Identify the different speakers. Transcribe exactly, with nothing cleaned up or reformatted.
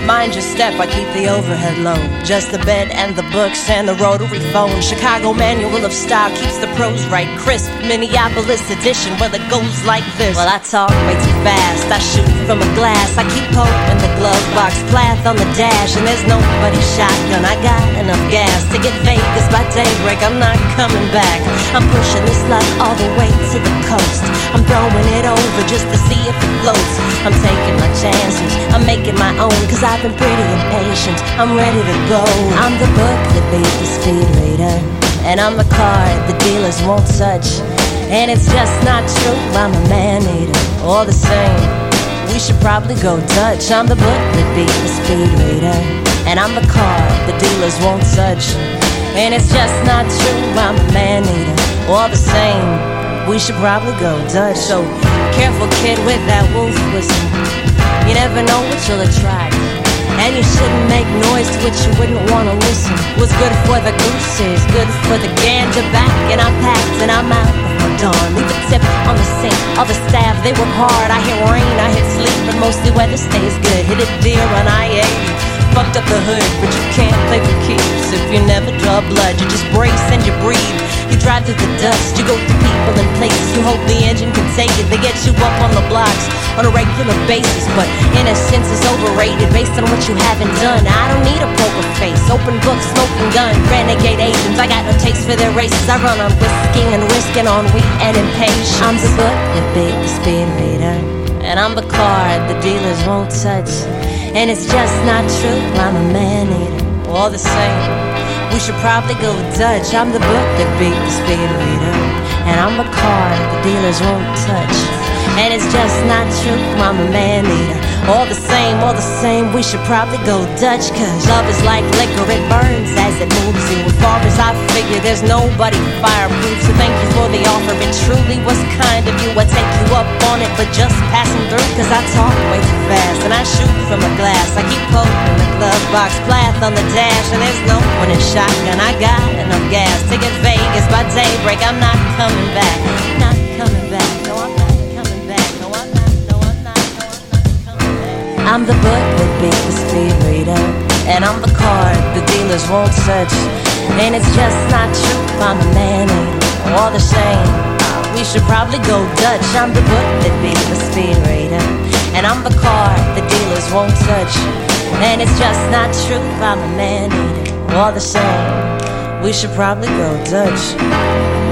Speaker 1: Mind your step, I keep the overhead low. Just the bed and the books and the rotary phone. Chicago Manual of Style keeps the prose right crisp. Minneapolis edition, well it goes like this. Well, I talk way too fast, I shoot from a glass. I keep hope in the glove box, Plath on the dash. And there's nobody's shotgun, I got enough gas to get Vegas by daybreak. I'm not coming back. I'm pushing this luck all the way to the coast. I'm throwing it over just to see if it floats. I'm taking my chances, I'm making my own, cause I've been pretty impatient, I'm ready to go. I'm the book that beat the speed reader, and I'm the card the dealers won't touch. And it's just not true, I'm a man-eater. All the same, we should probably go Dutch. I'm the book that beat the speed reader, and I'm the card the dealers won't touch. And it's just not true, I'm a man-eater. All the same, we should probably go Dutch. So careful, kid, with that wolf whistle. You never know what you'll attract, and you shouldn't make noise to which you wouldn't want to listen. What's good for the goose is good for the gander back. And I'm packed and I'm out before dawn. Leave a tip on the sink, all the staff, they work hard. I hit rain, I hit sleep, but mostly weather stays good. Hit a deer on I eighty, fucked up the hood, but you can't play for keeps. If you never draw blood, you just brace and you breathe. You drive through the dust, you go through people and places. You hope the engine can take it. They get you up on the blocks on a regular basis, but innocence is overrated based on what you haven't done. I don't need a poker face, open book, smoking gun, renegade agents. I got no taste for their races. I run on whiskey and risking on wheat and impatience. I'm the book that beat the speed reader, and I'm the card the dealers won't touch. And it's just not true, I'm a man-eater. All the same, we should probably go Dutch. I'm the book that beat the speed reader, and I'm the card the dealers won't touch. And it's just not true, I'm a man-eater. All the same, all the same, we should probably go Dutch. Cause love is like liquor, it burns as it moves you. As far as I figure, there's nobody fireproof. So thank you for the offer, it truly was kind of you. I take you up on it, but just passing through. Cause I talk way too fast, and I shoot from a glass. I keep hope in the glove box, Plath on the dash. And there's no one in shotgun, I got enough gas to get Vegas by daybreak. I'm not coming back, not coming back. No, I'm not coming back. No, I'm not, no, I'm not, no, I'm not coming back. I'm the book that beat the speed reader, and I'm the card the dealers won't touch. And it's just not true, I'm a man-eater. All the same, we should probably go Dutch. I'm the book that beat the speed reader, and I'm the card the dealers won't touch. And it's just not true, I'm a man-eater. All the same, we should probably go Dutch.